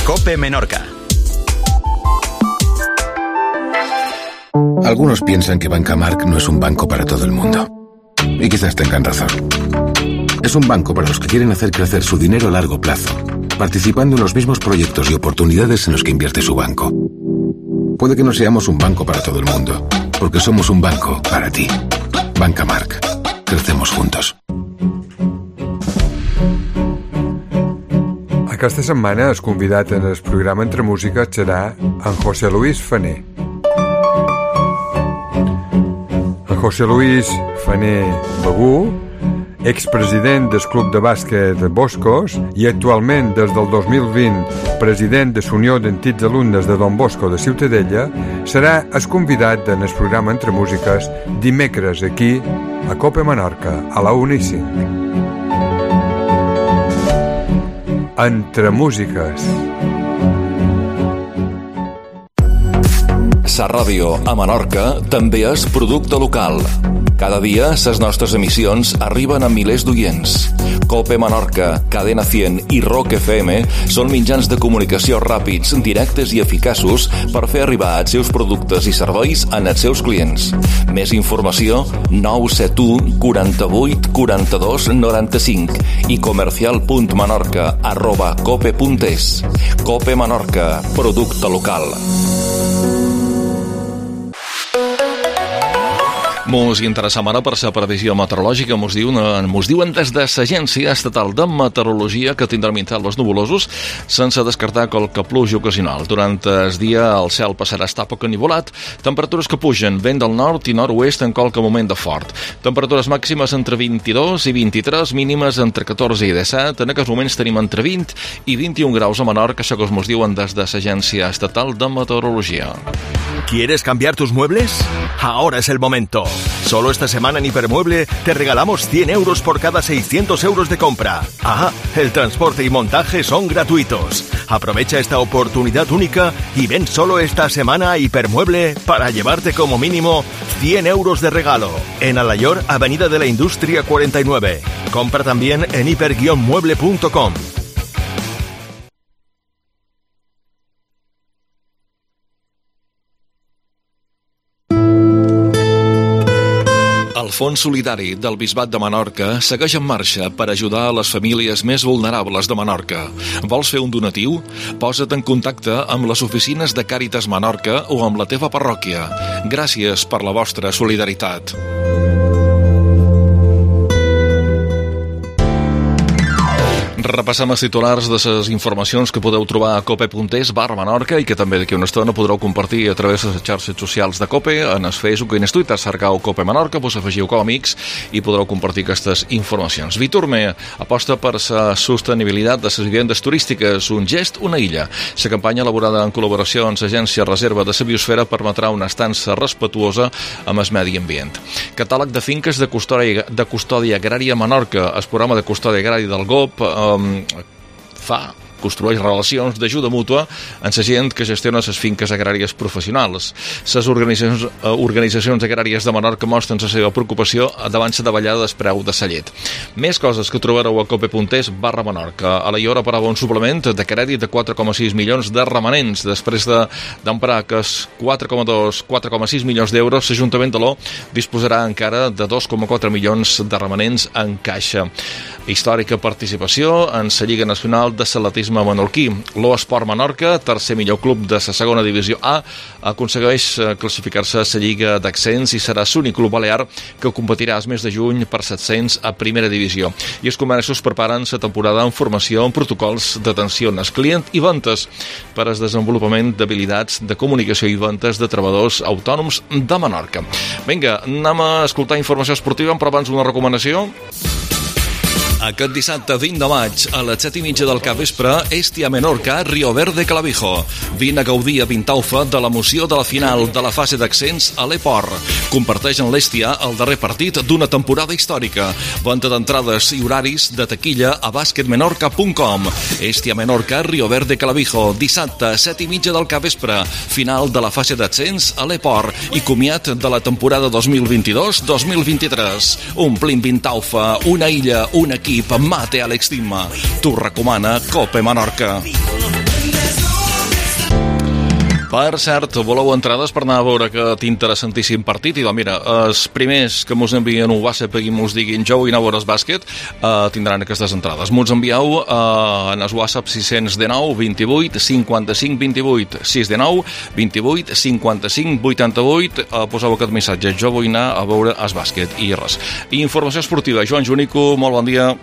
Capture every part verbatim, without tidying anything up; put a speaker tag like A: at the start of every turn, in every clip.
A: COPE Menorca.
B: Algunos piensan que Banca Marc no es un banco para todo el mundo. Y quizás tengan razón. Es un banco para los que quieren hacer crecer su dinero a largo plazo, participando en los mismos proyectos y oportunidades en los que invierte su banco. Puede que no seamos un banco para todo el mundo, porque somos un banco para ti. Banca Marc. Crecemos juntos.
C: Aquesta setmana el convidat en el programa Entre Música serà en José Luis Fané. En José Luis Fané Begú, expresident del Club de Bàsquet Boscos i actualment des del dos mil vint president de l'Unió d'Antics Alumnes de Don Bosco de Ciutadella, serà el convidat en el programa Entre Músiques dimecres aquí a COPE Menorca a la una i cinc. Entre Músiques.
D: Sa Ràdio a Menorca també és producte local. Cada dia les nostres emissions arriben a milers d'oients. COPE Menorca, Cadena cent i Rock F M són mitjans de comunicació ràpids, directes i eficaços per fer arribar els seus productes i serveis als seus clients. Més informació nou set u quaranta-vuit quaranta-dos noranta-cinc i comercial punt menorca arroba cope punt es. COPE Menorca, producte local. Mos interessam ara per la previsió meteorològica. Mos diuen, mos diuen des de l'Agència Estatal de Meteorologia que tindran intervals nuvolosos sense descartar qualque pluja ocasional. Durant el dia el cel passarà a estar poc enivolat, temperatures que pugen, vent del nord i nord-oest en qualque moment de fort. Temperatures màximes entre vint-i-dos i vint-i-tres, mínimes entre catorze i disset. En aquests moments tenim entre vint i vint-i-un graus a Menorca, això que mos diuen des de l'Agència Estatal de Meteorologia.
A: ¿Quieres cambiar tus muebles? Ahora es el momento. Solo esta semana en Hipermueble te regalamos cien euros por cada seiscientos euros de compra. Ah, el transporte y montaje son gratuitos. Aprovecha esta oportunidad única y ven solo esta semana a Hipermueble para llevarte como mínimo cien euros de regalo. En Alayor, Avenida de la Industria cuarenta y nueve. Compra también en hiper guion mueble punto com.
D: El Fons Solidari del Bisbat de Menorca segueix en marxa per ajudar a les famílies més vulnerables de Menorca. Vols fer un donatiu? Posa't en contacte amb les oficines de Càritas Menorca o amb la teva parròquia. Gràcies per la vostra solidaritat. Repassem els titulars de les informacions que podeu trobar a cope.es barra Menorca i que també d'aquí una estona podreu compartir a través de les xarxes socials de Cope, en el Facebook i en el Twitter. Cercau Cope Menorca, vos afegiu com a amics i podreu compartir aquestes informacions. Viturme aposta per la sostenibilitat de les vivendes turístiques, un gest, una illa. La campanya elaborada en col·laboració amb l'Agència Reserva de la Biosfera permetrà una estança respetuosa amb el medi ambient. Catàleg de finques de custòdia, de custòdia agrària a Menorca. El programa de custòdia agrària del G O P Um, fa construeix relacions d'ajuda mútua amb la gent que gestiona les finques agràries professionals. Les organitzacions, eh, organitzacions agràries de Menorca mostren la seva preocupació davant la davallada del preu de la llet. Més coses que trobareu a cope.es barra Menorca. A la Iora parava un suplement de crèdit de quatre coma sis milions de remanents. Després d'emprar de, que és quatre coma dos, quatre coma sis milions d'euros, l'Ajuntament de l'O disposarà encara de dos coma quatre milions de remanents en caixa. Històrica participació en la Lliga Nacional de Atletisme menorquí. L'O Esport Menorca, tercer millor club de la segona divisió A, aconsegueix classificar-se a la Lliga d'Ascens i serà l'únic club balear que competirà el mes de juny per l'ascens a primera divisió. I els comerços preparen la temporada en formació amb protocols d'atenció al client i ventes per al desenvolupament d'habilitats de comunicació i ventes de treballadors autònoms de Menorca. Vinga, anem a escoltar informació esportiva, però abans una recomanació. Aquest dissabte vint de maig, a les set i mitja del capvespre, Hestia Menorca, Rio Verde Clavijo. Vine a gaudir a Pintaufa de l'emoció de la final de la fase d'accents a l'Eport. Comparteix en l'Hestia el darrer partit d'una temporada històrica. Venda d'entrades i horaris de taquilla a basketmenorca punt com. Hestia Menorca, Rio Verde Clavijo, dissabte, set i mitja del capvespre, final de la fase d'accents a l'Eport i comiat de la temporada dos mil vint-i-dos dos mil vint-i-tres. Omplint Pintaufa, una illa, un equip, mate a l'extima. T'ho recomana Cope Menorca. Per cert, voleu entrades per anar a veure aquest interessantíssim partit? I doncs mira, els primers que mos envien un WhatsApp i mos diguin jo vull anar a veure el bàsquet uh, tindran aquestes entrades. Mos envieu uh, en el WhatsApp sis cents dinou vint-i-vuit cinquanta-cinc vint-i-vuit sis cents dinou vint-i-vuit cinquanta-cinc vuitanta-vuit uh, poseu aquest missatge, jo vull anar a veure el bàsquet i res. Informació esportiva, Joan Junico, molt bon dia.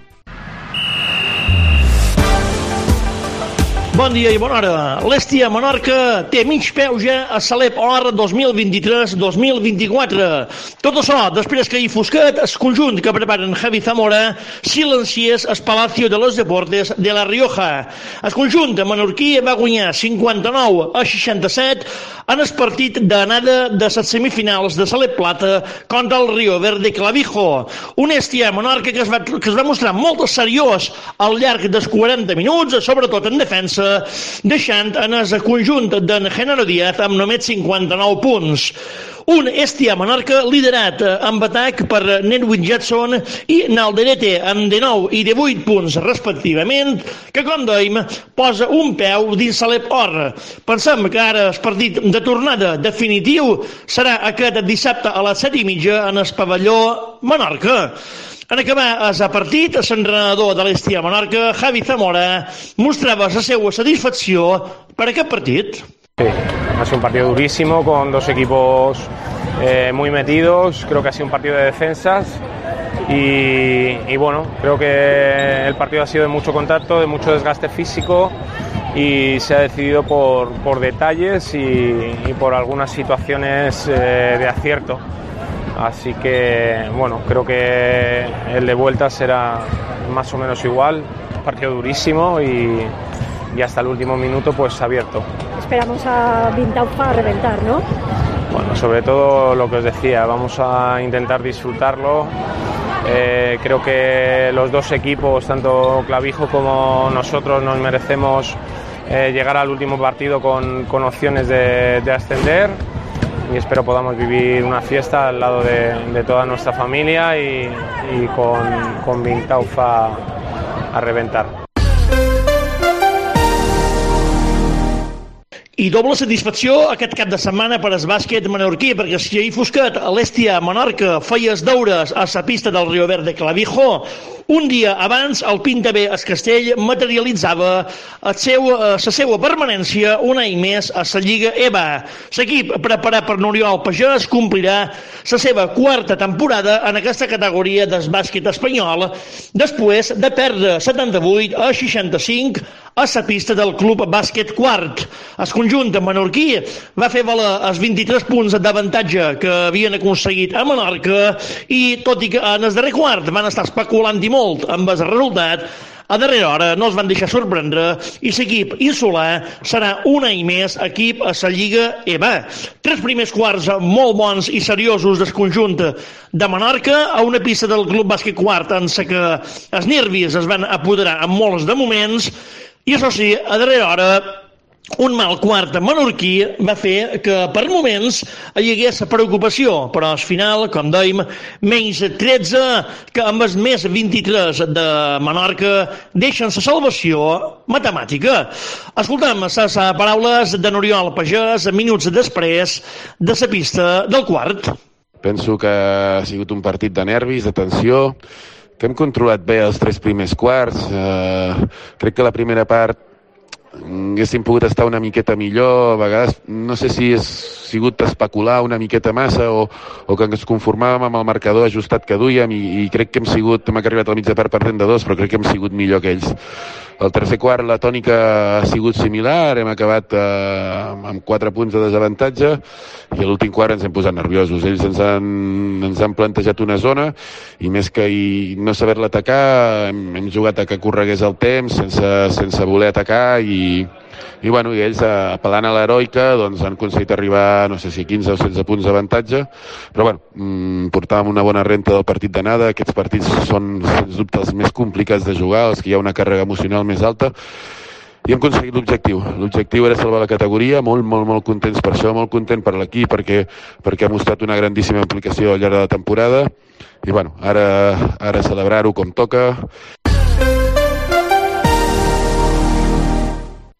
E: Bon dia i bona hora. L'Hèstia Menorca té mig peu ja a Salep Or dos mil vint-i-tres dos mil vint-i-quatre. Tot això, després que hi fosquet, el conjunt que preparen Javi Zamora silenciés el Palacio de los Deportes de La Rioja. El conjunt menorquí va guanyar cinquanta-nou a seixanta-set en el partit d'anada de les semifinals de Salep Plata contra el Rio Verde Clavijo. Un Hèstia Menorca que es va, que es va mostrar molt seriós al llarg dels quaranta minuts, sobretot en defensa, deixant en el conjunt d'en Genaro Díaz amb només cinquanta-nou punts. Un Hèstia Menorca liderat amb atac per Nedwin Jetson i Nalderete amb dinou i divuit punts respectivament, que com dèiem posa un peu dins Salep Or. Pensem que ara el partit de tornada definitiu serà aquest dissabte a les set i mitja en el pavelló Menorca. En acabar el partit, l'entrenador de l'Hèstia Menorca, Javi Zamora, mostraba la seva satisfacció per aquest partit.
F: Sí, ha sido un partido durísimo con dos equipos eh, muy metidos. Creo que ha sido un partido de defensas y, y bueno, creo que el partido ha sido de mucho contacto, de mucho desgaste físico y se ha decidido por, por detalles y, y por algunas situaciones eh, de acierto. Así que, bueno, creo que el de vuelta será más o menos igual. Un partido durísimo y, y hasta el último minuto pues abierto.
G: Esperamos a Vintaufa a reventar, ¿no?
F: Bueno, sobre todo lo que os decía, vamos a intentar disfrutarlo. Eh, creo que los dos equipos, tanto Clavijo como nosotros, nos merecemos eh, llegar al último partido con, con opciones de, de ascender. Y espero podamos vivir una fiesta al lado de, de toda nuestra familia y, y con, con Vintaufa a reventar.
E: I doble satisfacció aquest cap de setmana per al bàsquet menorquí, perquè si ahir fosquet l'Hèstia Menorca feia els deures a la pista del Rio Verde Clavijo, un dia abans el Pintabé es Castell materialitzava el seu, la seva permanència un any més a la Lliga E B A. L'equip preparat per Oriol Pagès complirà la seva quarta temporada en aquesta categoria del bàsquet espanyol després de perdre setanta-vuit a seixanta-cinc a la pista del Club Bàsquet Quart. El conjunt menorquí va fer valer els vint-i-tres punts d'avantatge que havien aconseguit a Menorca i, tot i que en el darrer quart van estar especulant i molt amb el resultat, a darrera hora no es van deixar sorprendre i l'equip insular serà un any més equip a la Lliga E B A. Tres primers quarts molt bons i seriosos del conjunt de Menorca a una pista del Club Bàsquet Quart en la que els nervis es van apoderar en molts de moments i, això sí, a darrera hora un mal quart menorquí va fer que per moments hi hagués preocupació, però al final, com dèiem, menys tretze que amb els més vint-i-tres de Menorca deixen la salvació matemàtica. Escoltem les paraules de n'Oriol Pagès minuts després de la pista del quart.
H: Penso que ha sigut un partit de nervis, de tensió, que hem controlat bé els tres primers quarts. Eh, crec que la primera part haguéssim pogut estar una miqueta millor, a vegades no sé si és sigut especular una miqueta massa o, o que ens conformàvem amb el marcador ajustat que duíem i, i crec que hem sigut, hem arribat a la mitja part perdent de dos, però crec que hem sigut millor que ells. El tercer quart la tònica ha sigut similar, hem acabat eh, amb quatre punts de desavantatge i a l'últim quart ens hem posat nerviosos. Ells ens han, ens han plantejat una zona i més que i no saber-la atacar hem, hem jugat a que corregués el temps sense, sense voler atacar i, i, bueno, i ells apel·lant a l'heroica doncs, han aconseguit arribar no sé si quinze o setze punts d'avantatge, però bueno, mmm, portàvem una bona renta del partit d'anada. Aquests partits són sens dubte els més complicats de jugar, els que hi ha una càrrega emocional més alta, i hem aconseguit l'objectiu. L'objectiu era salvar la categoria, molt, molt, molt contents per això, molt content per l'equip perquè, perquè ha mostrat una grandíssima implicació al llarg de la temporada i bueno, ara, ara celebrar-ho com toca.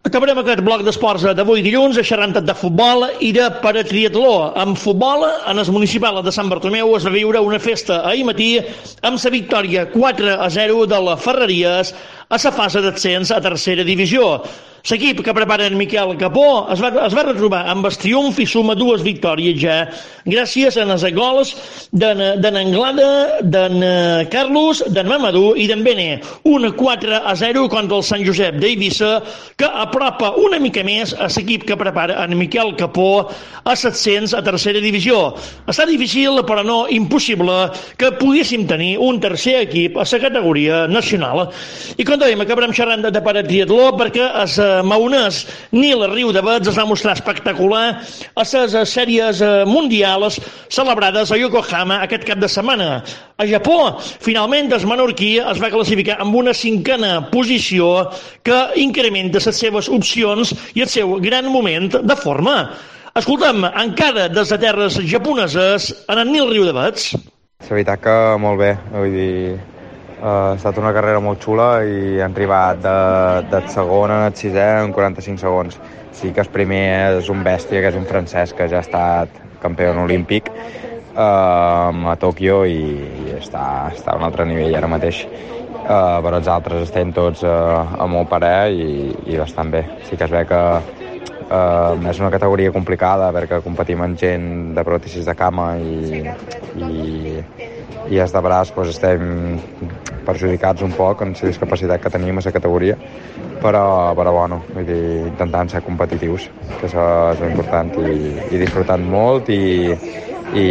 E: Acabarem aquest bloc d'esports d'avui dilluns xerrant de futbol i de paratriatló. En futbol, en el municipal de Sant Bartomeu es va viure una festa ahir matí amb la victòria quatre a zero de la Ferreries a la fase d'ascens a tercera divisió. L'equip que prepara en Miquel Capó es va, es va retrobar amb el triomf i suma dues victòries ja, gràcies a les gols d'en Anglada, d'en Carlos, d'en Mamadou i d'en Bene. Un quatre a zero contra el Sant Josep d'Eivissa, que apropa una mica més a l'equip que prepara en Miquel Capó a set-cents a tercera divisió. Està difícil, però no impossible, que poguéssim tenir un tercer equip a la categoria nacional. I com dèiem, acabarem xerrant de paratriatló perquè es Maonès Nil Riu de Bets es va mostrar espectacular a les sèries mundials celebrades a Yokohama aquest cap de setmana. A Japó, finalment, el menorquí es va classificar amb una cinquena posició que incrementa les seves opcions i el seu gran moment de forma. Escoltem, encara des de terres japoneses, en el Nil Riu de Bets.
I: La veritat que molt bé, vull dir... Uh, ha estat una carrera molt xula i han arribat de, del segon al sisè en quaranta-cinc segons. Sí que el primer és un bèstia, que és un francès que ja ha estat campió olímpic uh, a Tòquio i, i està, està a un altre nivell ara mateix. Uh, però els altres estem tots uh, a molt parer i, i bastant bé. Sí que es ve que uh, és una categoria complicada perquè competim amb gent de pròtesis de cama i, i, i els de braç doncs, estem perjudicats un poc en la discapacitat que tenim a la categoria, però, però bueno, vull dir, intentant ser competitius, que això és important, i, i disfrutant molt i, i,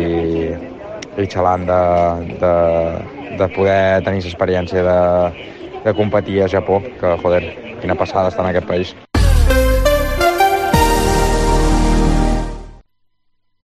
I: i xalant de, de, de poder tenir l'experiència de, de competir a Japó, que joder, quina passada estar en aquest país.